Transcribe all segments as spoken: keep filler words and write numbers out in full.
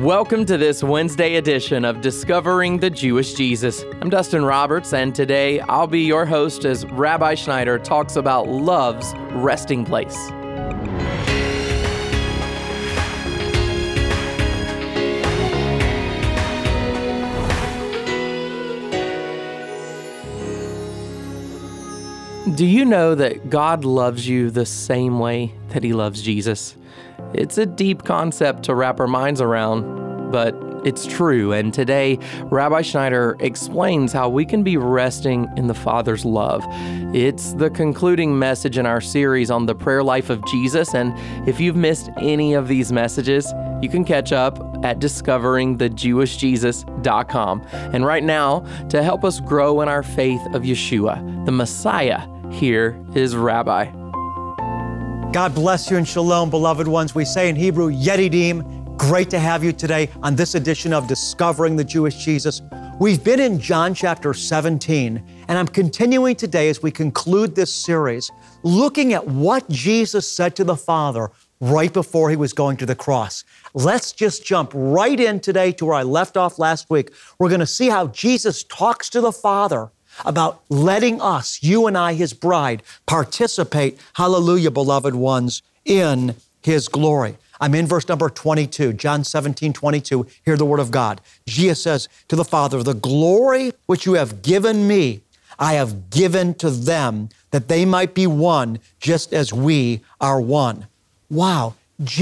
Welcome to this Wednesday edition of Discovering the Jewish Jesus. I'm Dustin Roberts, and today I'll be your host as Rabbi Schneider talks about love's resting place. Do you know that God loves you the same way that He loves Jesus? It's a deep concept to wrap our minds around, but it's true. And today, Rabbi Schneider explains how we can be resting in the Father's love. It's the concluding message in our series on the prayer life of Jesus. And if you've missed any of these messages, you can catch up at discovering the jewish jesus dot com. And right now, to help us grow in our faith of Yeshua, the Messiah, here is Rabbi. God bless you and shalom, beloved ones. We say in Hebrew, Yedidim. Great to have you today on this edition of Discovering the Jewish Jesus. We've been in John chapter seventeen, and I'm continuing today as we conclude this series, looking at what Jesus said to the Father right before He was going to the cross. Let's just jump right in today to where I left off last week. We're going to see how Jesus talks to the Father about letting us, you and I, His bride, participate, hallelujah, beloved ones, in His glory. I'm in verse number twenty-two, John seventeen, twenty-two. Hear the word of God. Jesus says to the Father, "The glory which you have given me, I have given to them, that they might be one, just as we are one." Wow.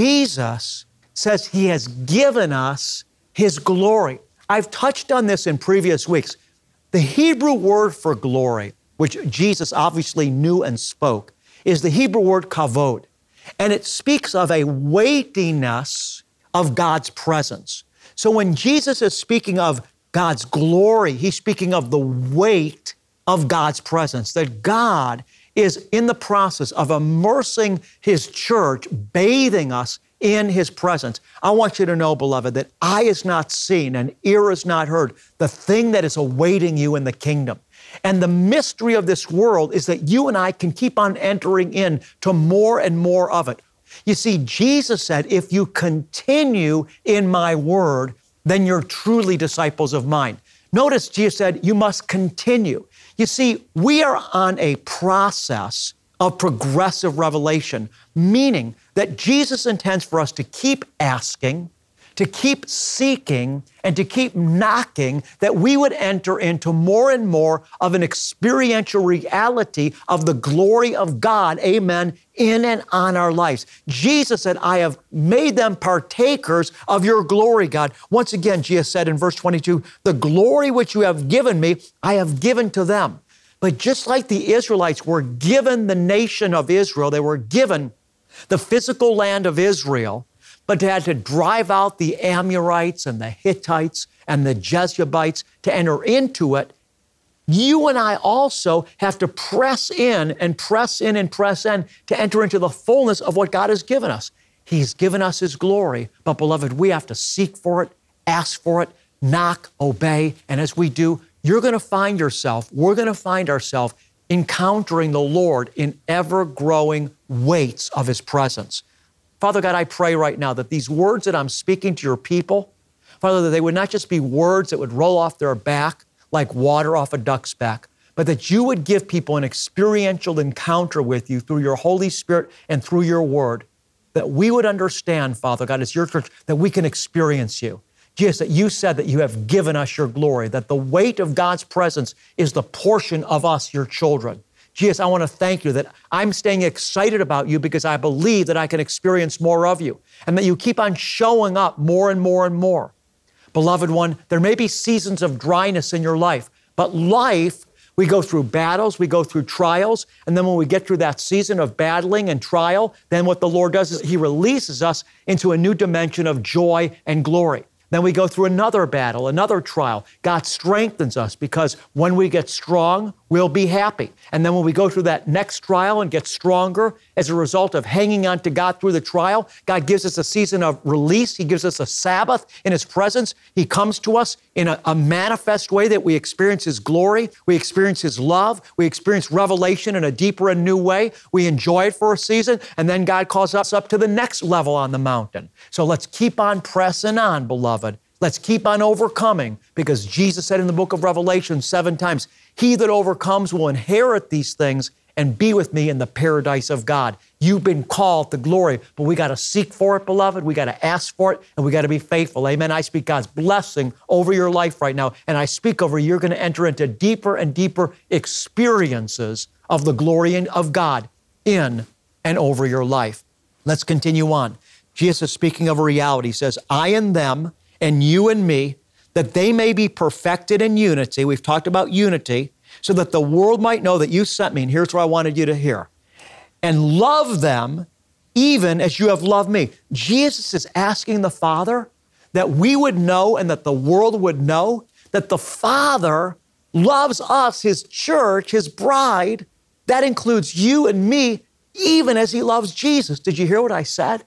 Jesus says He has given us His glory. I've touched on this in previous weeks. The Hebrew word for glory, which Jesus obviously knew and spoke, is the Hebrew word kavod. And it speaks of a weightiness of God's presence. So when Jesus is speaking of God's glory, He's speaking of the weight of God's presence, that God is in the process of immersing His church, bathing us in His presence. I want you to know, beloved, that eye is not seen and ear is not heard the thing that is awaiting you in the kingdom. And the mystery of this world is that you and I can keep on entering in to more and more of it. You see, Jesus said, if you continue in my word, then you're truly disciples of mine. Notice Jesus said, you must continue. You see, we are on a process of progressive revelation, meaning that Jesus intends for us to keep asking, to keep seeking, and to keep knocking, that we would enter into more and more of an experiential reality of the glory of God, amen, in and on our lives. Jesus said, I have made them partakers of your glory, God. Once again, Jesus said in verse twenty-two, the glory which you have given me, I have given to them. But just like the Israelites were given the nation of Israel, they were given the physical land of Israel, but they had to drive out the Amorites and the Hittites and the Jebusites to enter into it. You and I also have to press in and press in and press in to enter into the fullness of what God has given us. He's given us His glory, but beloved, we have to seek for it, ask for it, knock, obey, and as we do, you're going to find yourself, we're going to find ourselves encountering the Lord in ever-growing weights of His presence. Father God, I pray right now that these words that I'm speaking to your people, Father, that they would not just be words that would roll off their back like water off a duck's back, but that you would give people an experiential encounter with you through your Holy Spirit and through your word, that we would understand, Father God, as your church, that we can experience you. Jesus, that you said that you have given us your glory, that the weight of God's presence is the portion of us, your children. Jesus, I want to thank you that I'm staying excited about you because I believe that I can experience more of you and that you keep on showing up more and more and more. Beloved one, there may be seasons of dryness in your life, but life, we go through battles, we go through trials, and then when we get through that season of battling and trial, then what the Lord does is He releases us into a new dimension of joy and glory. Then we go through another battle, another trial. God strengthens us because when we get strong, we'll be happy. And then when we go through that next trial and get stronger as a result of hanging on to God through the trial, God gives us a season of release. He gives us a Sabbath in His presence. He comes to us in a, a manifest way that we experience His glory. We experience His love. We experience revelation in a deeper and new way. We enjoy it for a season, and then God calls us up to the next level on the mountain. So let's keep on pressing on, beloved. Let's keep on overcoming, because Jesus said in the book of Revelation seven times, he that overcomes will inherit these things and be with me in the paradise of God. You've been called to glory, but we got to seek for it, beloved. We got to ask for it, and we got to be faithful. Amen. I speak God's blessing over your life right now, and I speak over you. You're going to enter into deeper and deeper experiences of the glory of God in and over your life. Let's continue on. Jesus is speaking of a reality. He says, I and them, and you and me, that they may be perfected in unity. We've talked about unity, so that the world might know that you sent me. And here's what I wanted you to hear. And love them even as you have loved me. Jesus is asking the Father that we would know and that the world would know that the Father loves us, His church, His bride. That includes you and me, even as He loves Jesus. Did you hear what I said?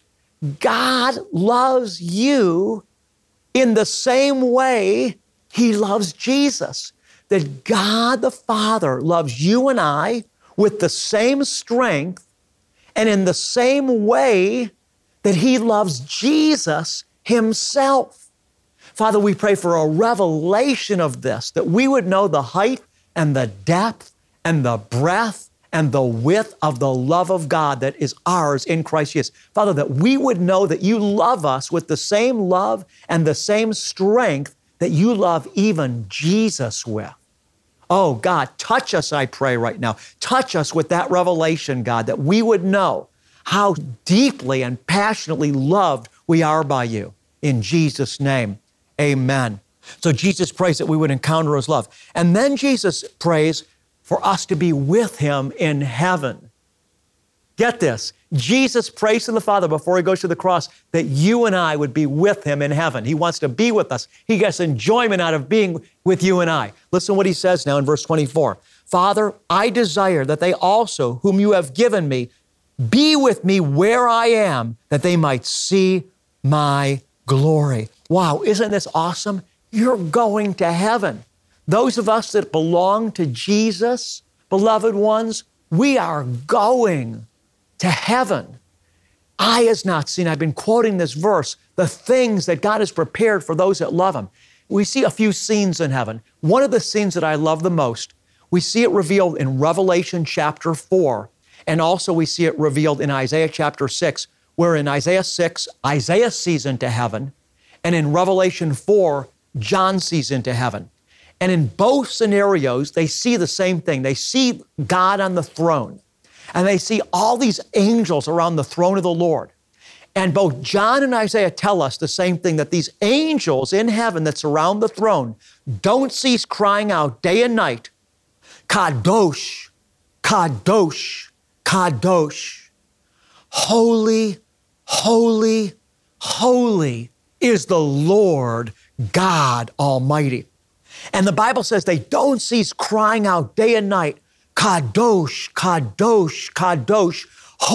God loves you in the same way He loves Jesus. That God the Father loves you and I with the same strength and in the same way that He loves Jesus Himself. Father, we pray for a revelation of this, that we would know the height and the depth and the breadth and the width of the love of God that is ours in Christ Jesus. Father, that we would know that you love us with the same love and the same strength that you love even Jesus with. Oh, God, touch us, I pray right now. Touch us with that revelation, God, that we would know how deeply and passionately loved we are by you. In Jesus' name, amen. So Jesus prays that we would encounter His love. And then Jesus prays for us to be with Him in heaven. Get this. Jesus prays to the Father before He goes to the cross that you and I would be with Him in heaven. He wants to be with us. He gets enjoyment out of being with you and I. Listen to what He says now in verse twenty-four. Father, I desire that they also, whom you have given me, be with me where I am, that they might see my glory. Wow, isn't this awesome? You're going to heaven. Those of us that belong to Jesus, beloved ones, we are going to heaven. Eye has not seen, I've been quoting this verse, the things that God has prepared for those that love Him. We see a few scenes in heaven. One of the scenes that I love the most, we see it revealed in Revelation chapter four, and also we see it revealed in Isaiah chapter six, where in Isaiah six, Isaiah sees into heaven, and in Revelation four, John sees into heaven. And in both scenarios, they see the same thing. They see God on the throne, and they see all these angels around the throne of the Lord. And both John and Isaiah tell us the same thing, that these angels in heaven that surround the throne don't cease crying out day and night, Kadosh, Kadosh, Kadosh. Holy, holy, holy is the Lord God Almighty. And the Bible says they don't cease crying out day and night, Kadosh, Kadosh, Kadosh,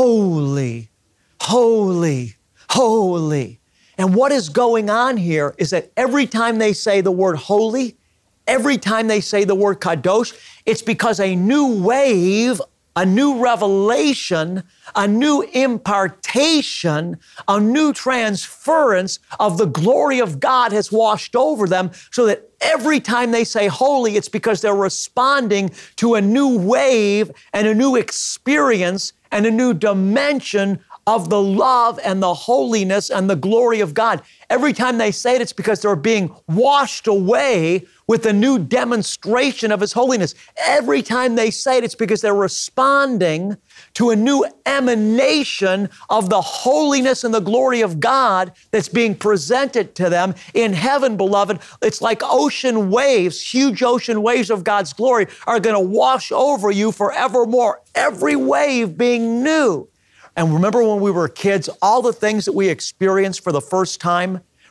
holy, holy, holy. And what is going on here is that every time they say the word holy, every time they say the word Kadosh, it's because a new wave, a new revelation, a new impartation, a new transference of the glory of God has washed over them, so that every time they say holy, it's because they're responding to a new wave and a new experience and a new dimension of the love and the holiness and the glory of God. Every time they say it, it's because they're being washed away with a new demonstration of His holiness. Every time they say it, it's because they're responding to a new emanation of the holiness and the glory of God that's being presented to them in heaven, beloved. It's like ocean waves, huge ocean waves of God's glory are going to wash over you forevermore, every wave being new. And remember when we were kids, all the things that we experienced for the first time,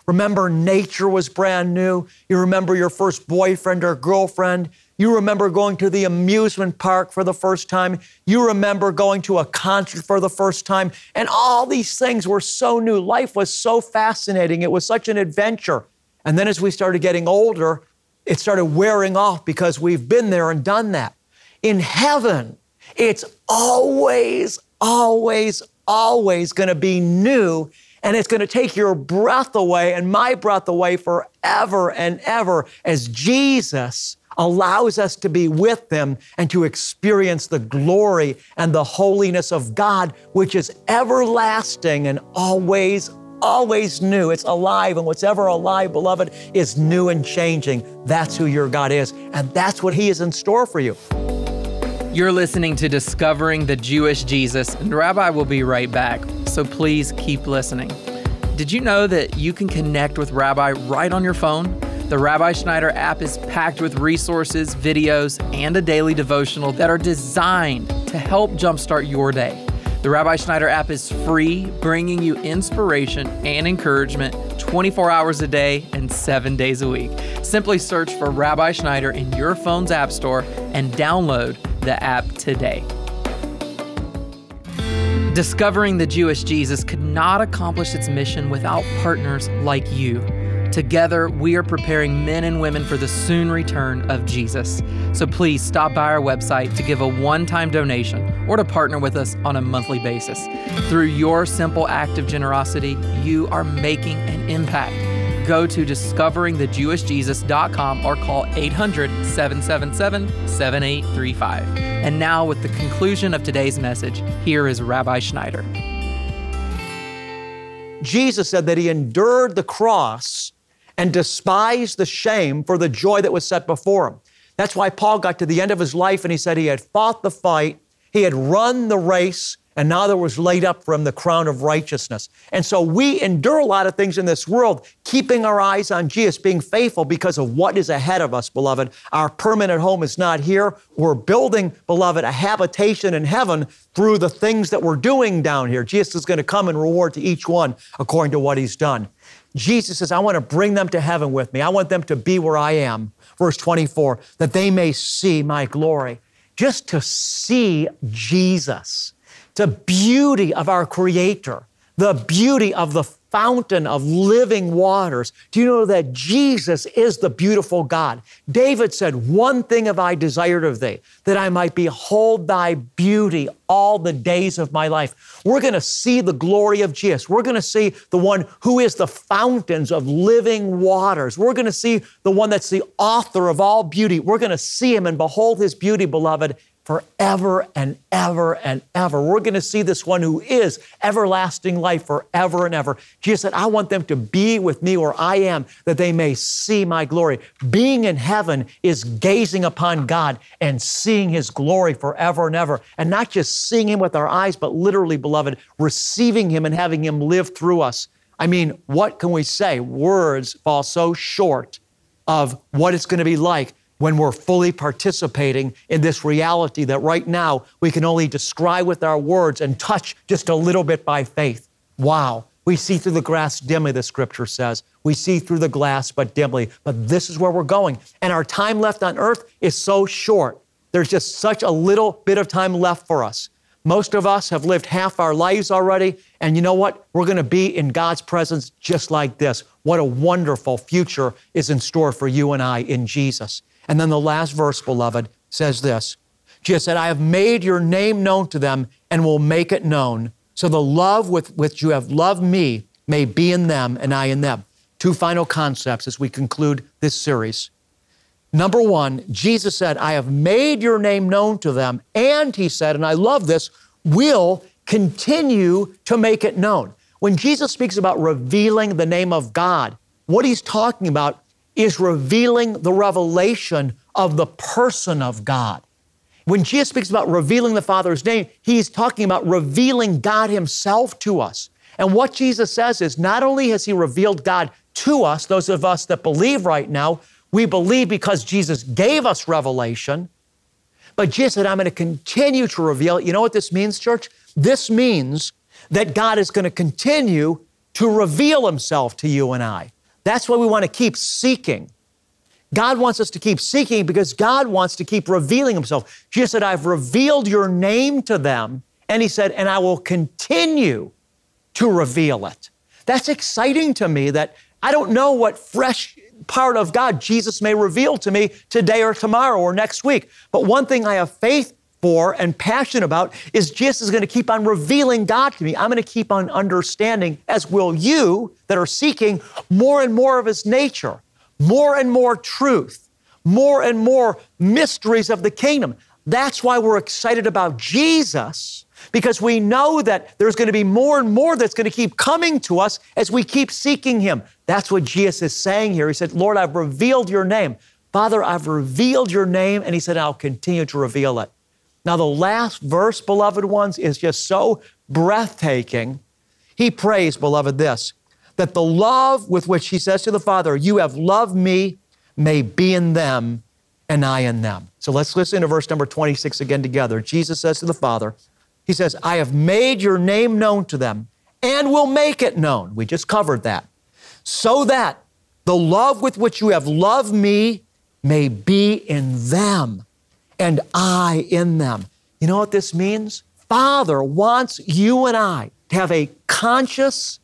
remember nature was brand new. You remember your first boyfriend or girlfriend. You remember going to the amusement park for the first time. You remember going to a concert for the first time. And all these things were so new. Life was so fascinating. It was such an adventure. And then as we started getting older, it started wearing off because we've been there and done that. In heaven, it's always, always, always going to be new, and it's going to take your breath away and my breath away forever and ever as Jesus allows us to be with Him and to experience the glory and the holiness of God, which is everlasting and always, always new. It's alive, and what's ever alive, beloved, is new and changing. That's who your God is, and that's what He is in store for you. You're listening to Discovering the Jewish Jesus, and Rabbi will be right back, so please keep listening. Did you know that you can connect with Rabbi right on your phone? The Rabbi Schneider app is packed with resources, videos, and a daily devotional that are designed to help jumpstart your day. The Rabbi Schneider app is free, bringing you inspiration and encouragement twenty-four hours a day and seven days a week. Simply search for Rabbi Schneider in your phone's app store and download the app today. Discovering the Jewish Jesus could not accomplish its mission without partners like you. Together, we are preparing men and women for the soon return of Jesus. So please stop by our website to give a one-time donation or to partner with us on a monthly basis. Through your simple act of generosity, you are making an impact. Go to discovering the jewish jesus dot com or call eight hundred, seven seven seven, seven eight three five. And now, with the conclusion of today's message, here is Rabbi Schneider. Jesus said that He endured the cross and despised the shame for the joy that was set before Him. That's why Paul got to the end of his life and he said he had fought the fight, he had run the race, and now there was laid up for him the crown of righteousness. And so we endure a lot of things in this world, keeping our eyes on Jesus, being faithful because of what is ahead of us, beloved. Our permanent home is not here. We're building, beloved, a habitation in heaven through the things that we're doing down here. Jesus is going to come and reward to each one according to what He's done. Jesus says, I want to bring them to heaven with me. I want them to be where I am. Verse twenty-four, that they may see my glory. Just to see Jesus, the beauty of our Creator, the beauty of the fountain of living waters. Do you know that Jesus is the beautiful God? David said, one thing have I desired of thee, that I might behold thy beauty all the days of my life. We're going to see the glory of Jesus. We're going to see the one who is the fountains of living waters. We're going to see the one that's the author of all beauty. We're going to see Him and behold His beauty, beloved, forever and ever and ever. We're going to see this one who is everlasting life forever and ever. Jesus said, I want them to be with me where I am, that they may see my glory. Being in heaven is gazing upon God and seeing His glory forever and ever. And not just seeing Him with our eyes, but literally, beloved, receiving Him and having Him live through us. I mean, what can we say? Words fall so short of what it's going to be like when we're fully participating in this reality that right now we can only describe with our words and touch just a little bit by faith. Wow. We see through the glass dimly, the Scripture says. We see through the glass but dimly. But this is where we're going. And our time left on earth is so short. There's just such a little bit of time left for us. Most of us have lived half our lives already. And you know what? We're going to be in God's presence just like this. What a wonderful future is in store for you and I in Jesus. And then the last verse, beloved, says this. Jesus said, I have made your name known to them and will make it known. So the love with which you have loved me may be in them and I in them. Two final concepts as we conclude this series. Number one, Jesus said, I have made your name known to them. And He said, and I love this, will continue to make it known. When Jesus speaks about revealing the name of God, what He's talking about is revealing the revelation of the person of God. When Jesus speaks about revealing the Father's name, He's talking about revealing God Himself to us. And what Jesus says is not only has He revealed God to us, those of us that believe right now, we believe because Jesus gave us revelation, but Jesus said, I'm going to continue to reveal it. You know what this means, church? This means that God is going to continue to reveal Himself to you and I. That's why we want to keep seeking. God wants us to keep seeking because God wants to keep revealing himself. Jesus said, I've revealed your name to them. And he said, and I will continue to reveal it. That's exciting to me that I don't know what fresh part of God Jesus may reveal to me today or tomorrow or next week. But one thing I have faith for and passion about is Jesus is going to keep on revealing God to me. I'm going to keep on understanding, as will you that are seeking more and more of his nature, more and more truth, more and more mysteries of the kingdom. That's why we're excited about Jesus, because we know that there's going to be more and more that's going to keep coming to us as we keep seeking him. That's what Jesus is saying here. He said, Lord, I've revealed your name. Father, I've revealed your name. And he said, I'll continue to reveal it. Now, the last verse, beloved ones, is just so breathtaking. He prays, beloved, this, that the love with which he says to the Father, you have loved me, may be in them and I in them. So let's listen to verse number twenty-six again together. Jesus says to the Father, he says, I have made your name known to them and will make it known. We just covered that. So that the love with which you have loved me may be in them and I in them. You know what this means? Father wants you and I to have a conscious,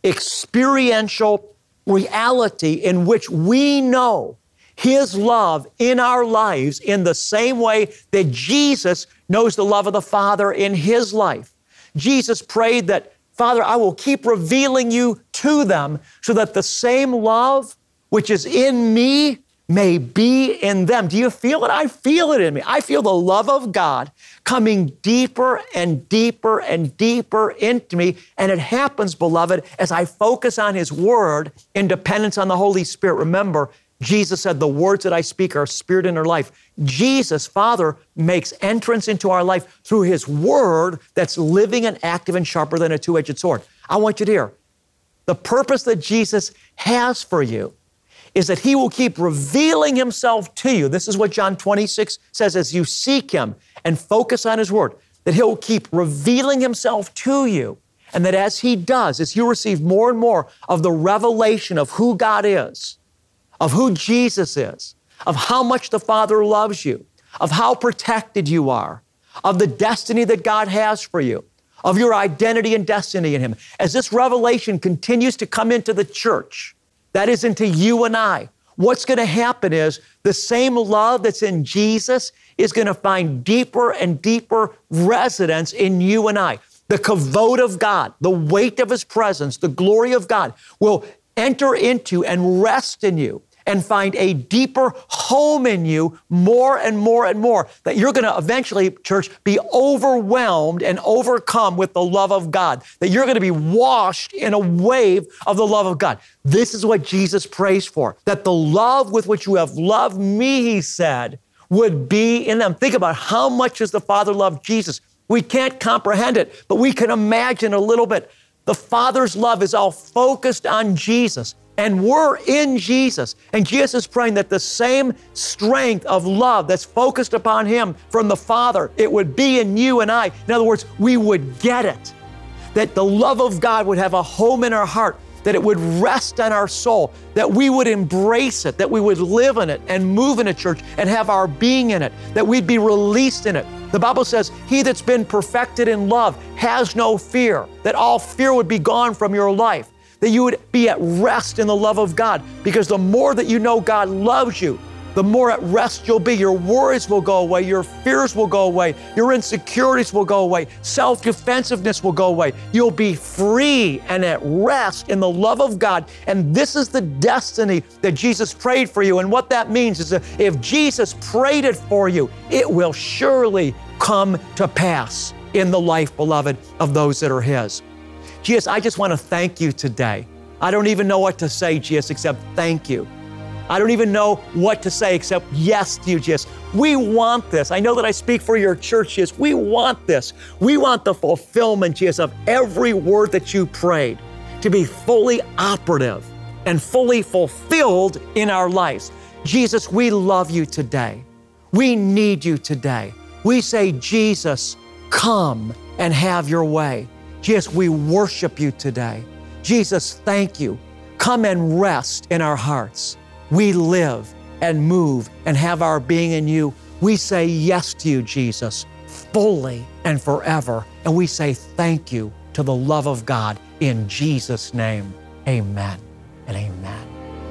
experiential reality in which we know his love in our lives in the same way that Jesus knows the love of the Father in his life. Jesus prayed that, Father, I will keep revealing you to them so that the same love which is in me may be in them. Do you feel it? I feel it in me. I feel the love of God coming deeper and deeper and deeper into me. And it happens, beloved, as I focus on his word in dependence on the Holy Spirit. Remember, Jesus said, the words that I speak are spirit in our life. Jesus, Father, makes entrance into our life through his word that's living and active and sharper than a two-edged sword. I want you to hear, the purpose that Jesus has for you is that he will keep revealing himself to you. This is what John twenty-six says, as you seek him and focus on his word, that he'll keep revealing himself to you. And that as he does, as you receive more and more of the revelation of who God is, of who Jesus is, of how much the Father loves you, of how protected you are, of the destiny that God has for you, of your identity and destiny in him. As this revelation continues to come into the church, that is into you and I, what's going to happen is the same love that's in Jesus is going to find deeper and deeper residence in you and I. The kavod of God, the weight of his presence, the glory of God will enter into and rest in you and find a deeper home in you more and more and more, that you're going to eventually, church, be overwhelmed and overcome with the love of God, that you're going to be washed in a wave of the love of God. This is what Jesus prays for, that the love with which you have loved me, he said, would be in them. Think about how much does the Father love Jesus. We can't comprehend it, but we can imagine a little bit. The Father's love is all focused on Jesus, and we're in Jesus. And Jesus is praying that the same strength of love that's focused upon him from the Father, it would be in you and I. In other words, we would get it, that the love of God would have a home in our heart, that it would rest on our soul, that we would embrace it, that we would live in it and move in a church and have our being in it, that we'd be released in it. The Bible says, he that's been perfected in love has no fear, that all fear would be gone from your life, that you would be at rest in the love of God, because the more that you know God loves you, the more at rest you'll be. Your worries will go away. Your fears will go away. Your insecurities will go away. Self-defensiveness will go away. You'll be free and at rest in the love of God. And this is the destiny that Jesus prayed for you. And what that means is that if Jesus prayed it for you, it will surely come to pass in the life, beloved, of those that are his. Jesus, I just want to thank you today. I don't even know what to say, Jesus, except thank you. I don't even know what to say except yes to you, Jesus. We want this. I know that I speak for your church, Jesus. We want this. We want the fulfillment, Jesus, of every word that you prayed to be fully operative and fully fulfilled in our lives. Jesus, we love you today. We need you today. We say, Jesus, come and have your way. Jesus, we worship you today. Jesus, thank you. come and rest in our hearts. We live and move and have our being in you. We say yes to you, Jesus, fully and forever. And we say thank you to the love of God in Jesus' name. Amen and amen.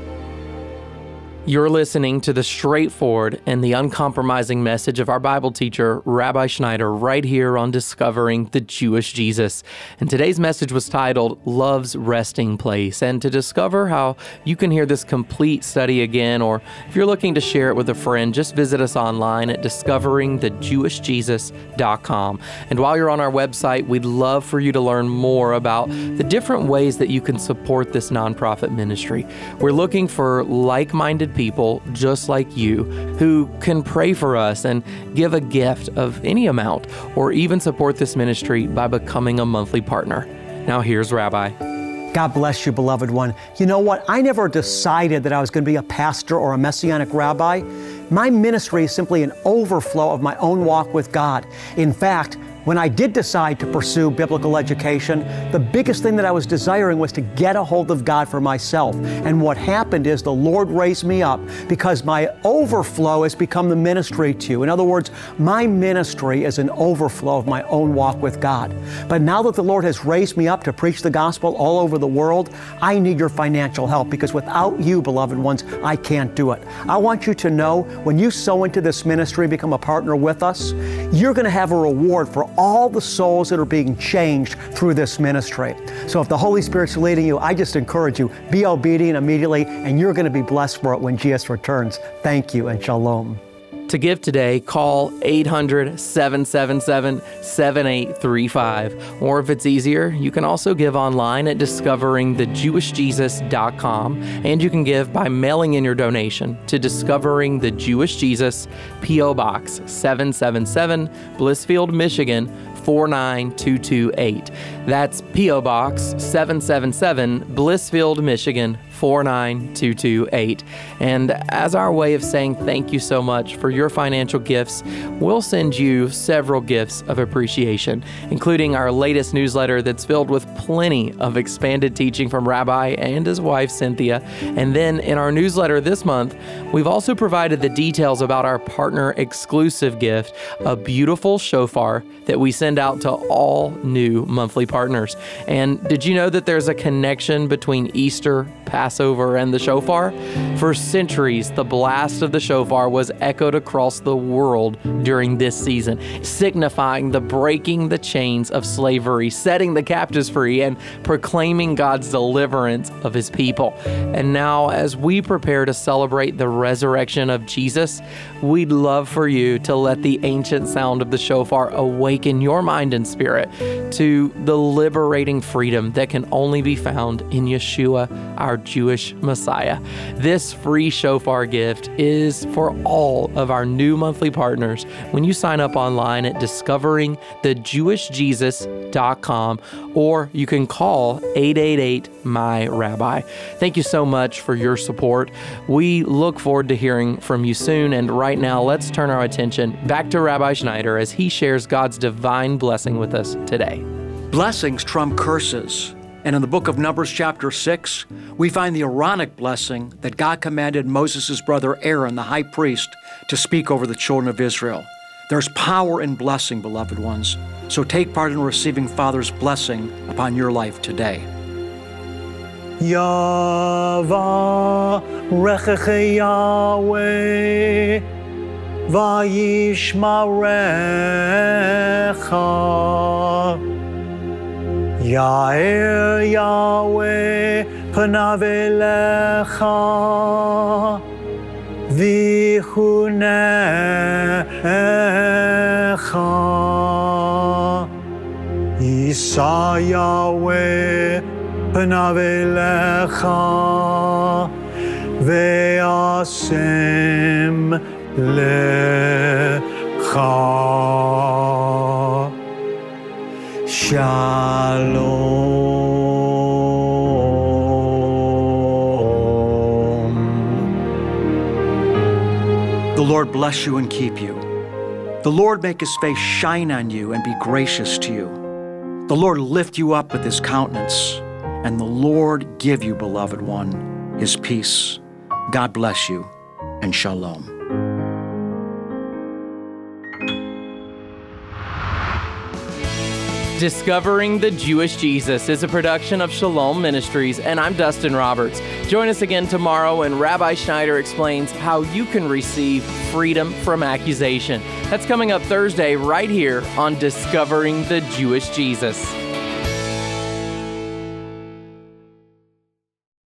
You're listening to the straightforward and the uncompromising message of our Bible teacher, Rabbi Schneider, right here on Discovering the Jewish Jesus. And today's message was titled, Love's Resting Place. And to discover how you can hear this complete study again, or if you're looking to share it with a friend, just visit us online at discovering the jewish jesus dot com. And while you're on our website, we'd love for you to learn more about the different ways that you can support this nonprofit ministry. We're looking for like-minded people just like you who can pray for us and give a gift of any amount, or even support this ministry by becoming a monthly partner. Now here's Rabbi. God bless you, beloved one. You know what? I never decided that I was going to be a pastor or a messianic rabbi. My ministry is simply an overflow of my own walk with God. In fact, when I did decide to pursue biblical education, the biggest thing that I was desiring was to get a hold of God for myself. And what happened is the Lord raised me up because my overflow has become the ministry to you. In other words, my ministry is an overflow of my own walk with God. But now that the Lord has raised me up to preach the gospel all over the world, I need your financial help, because without you, beloved ones, I can't do it. I want you to know, when you sow into this ministry, become a partner with us, you're going to have a reward for all the souls that are being changed through this ministry. So if the Holy Spirit's leading you, I just encourage you, be obedient immediately, and you're going to be blessed for it when Jesus returns. Thank you and shalom. To give today, call eight hundred, seven seven seven, seven eight three five. Or if it's easier, you can also give online at discovering the jewish jesus dot com. And you can give by mailing in your donation to Discovering the Jewish Jesus, P O Box seven seven seven, Blissfield, Michigan, four nine two two eight. That's P O Box seven seven seven, Blissfield, Michigan, four nine two two eight. And as our way of saying thank you so much for your financial gifts, we'll send you several gifts of appreciation, including our latest newsletter that's filled with plenty of expanded teaching from Rabbi and his wife, Cynthia. And then in our newsletter this month, we've also provided the details about our partner exclusive gift, a beautiful shofar that we send out to all new monthly partners. And did you know that there's a connection between Easter, Passover, and the shofar? For centuries, the blast of the shofar was echoed across the world during this season, signifying the breaking the chains of slavery, setting the captives free, and proclaiming God's deliverance of his people. And now, as we prepare to celebrate the resurrection of Jesus, we'd love for you to let the ancient sound of the shofar awaken your mind and spirit to the liberating freedom that can only be found in Yeshua, our Jewish Messiah. This free shofar gift is for all of our new monthly partners when you sign up online at discovering the jewish jesus dot com, or you can call eight eight eight, M Y Rabbi. Thank you so much for your support. We look forward to hearing from you soon. And right now, let's turn our attention back to Rabbi Schneider as he shares God's divine blessing with us today. Blessings trump curses. And in the book of Numbers chapter six, we find the Aaronic blessing that God commanded Moses' brother Aaron, the high priest, to speak over the children of Israel. There's power in blessing, beloved ones. So take part in receiving Father's blessing upon your life today. Yavarechecha Yahweh vayishmarecha. Ya'er Yahweh panav elecha v'chunecha. Yisa Yahweh panav elecha ve'asem lecha. Shalom. The Lord bless you and keep you. The Lord make his face shine on you and be gracious to you. The Lord lift you up with his countenance and the Lord give you, beloved one, his peace. God bless you, and shalom. Discovering the Jewish Jesus is a production of Shalom Ministries, and I'm Dustin Roberts. Join us again tomorrow when Rabbi Schneider explains how you can receive freedom from accusation. That's coming up Thursday right here on Discovering the Jewish Jesus.